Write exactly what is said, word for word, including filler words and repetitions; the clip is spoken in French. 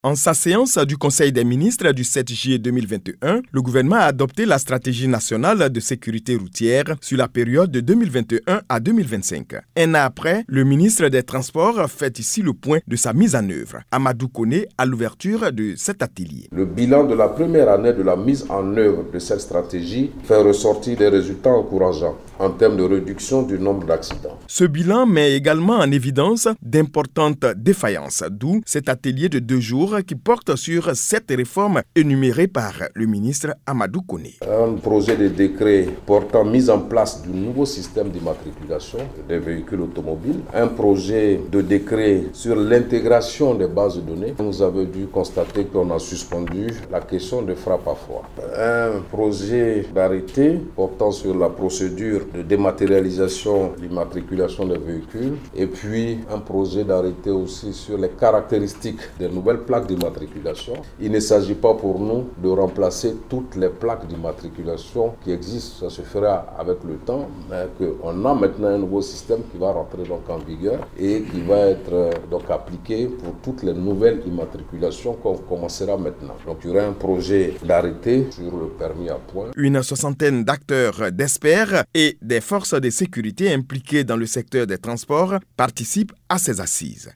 En sa séance du Conseil des ministres du sept juillet deux mille vingt et un, le gouvernement a adopté la stratégie nationale de sécurité routière sur la période de deux mille vingt et un à deux mille vingt-cinq. Un an après, le ministre des Transports fait ici le point de sa mise en œuvre. Amadou Koné à l'ouverture de cet atelier. Le bilan de la première année de la mise en œuvre de cette stratégie fait ressortir des résultats encourageants en termes de réduction du nombre d'accidents. Ce bilan met également en évidence d'importantes défaillances, d'où cet atelier de deux jours qui porte sur cette réforme énumérée par le ministre Amadou Koné. Un projet de décret portant mise en place du nouveau système d'immatriculation des véhicules automobiles. Un projet de décret sur l'intégration des bases de données. Vous avez dû constater qu'on a suspendu la question de frappe à froid. Un projet d'arrêté portant sur la procédure de dématérialisation de l'immatriculation des véhicules. Et puis un projet d'arrêté aussi sur les caractéristiques des nouvelles plaques d'immatriculation. Il ne s'agit pas pour nous de remplacer toutes les plaques d'immatriculation qui existent. Ça se fera avec le temps, mais qu'on a maintenant un nouveau système qui va rentrer donc en vigueur et qui va être donc appliqué pour toutes les nouvelles immatriculations qu'on commencera maintenant. Donc il y aura un projet d'arrêté sur le permis à points. Une soixantaine d'acteurs, d'experts et des forces de sécurité impliquées dans le secteur des transports participent à ces assises.